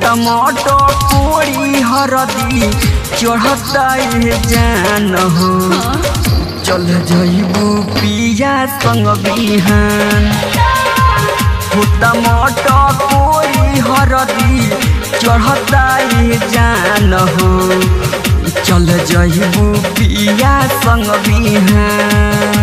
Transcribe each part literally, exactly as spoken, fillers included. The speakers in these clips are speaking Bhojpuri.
टमाटर कोड़ी हरदी चढ़ता जान हो चल जइबू पिया संग बिहान हो टमाटर कोड़ी हरदी चढ़ता जान हो चल जइबू पिया संग बिहान।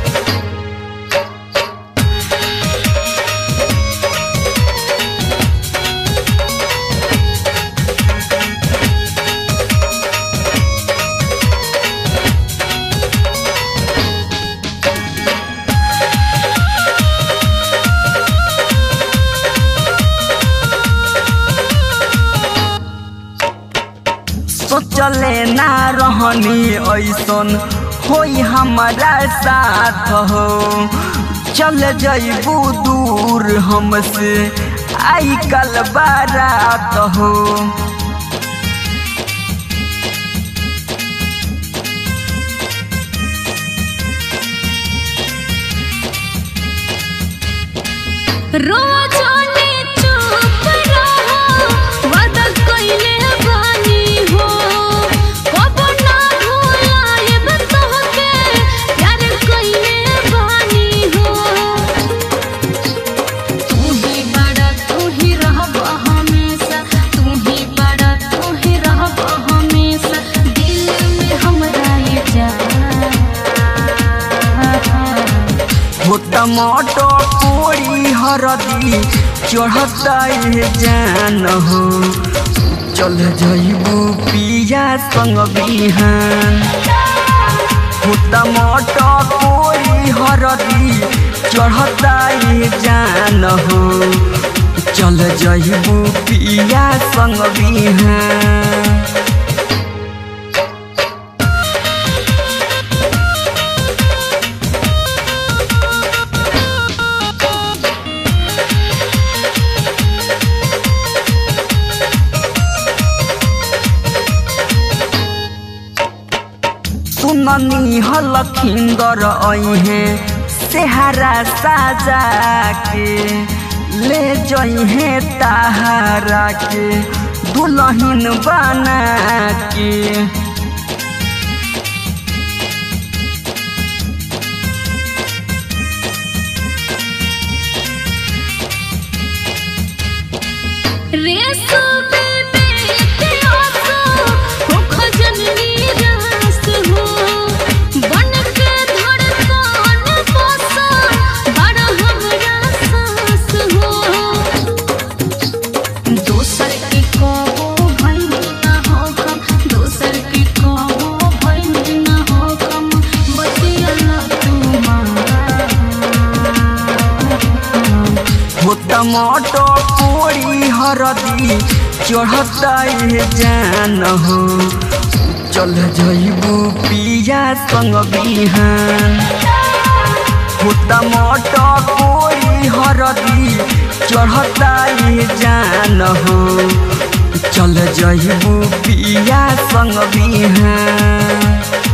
सोचले ना रहनी ऐसन होई हमारा साथ हो चल जइबू दूर हमसे आई कल बारात हो। टमाटर कोड़ी हरदी चढ़ता जान हो चल जइबू पिया संग बिहान हो टमाटर कोड़ी हरदी चढ़ता जान हो चल जइबू पिया संग बिहान। सुननी हलखिंदर अहे सेहरा साजा के ले जइहे ताहरा के दुल्हन बना के। टमाटर कोड़ी हरदी चढ़ता जान हो चल जइबू पिया संग बिहान हो टमाटर कोड़ी हरदी चढ़ता जान हो चल जइबू पिया संग बिहान।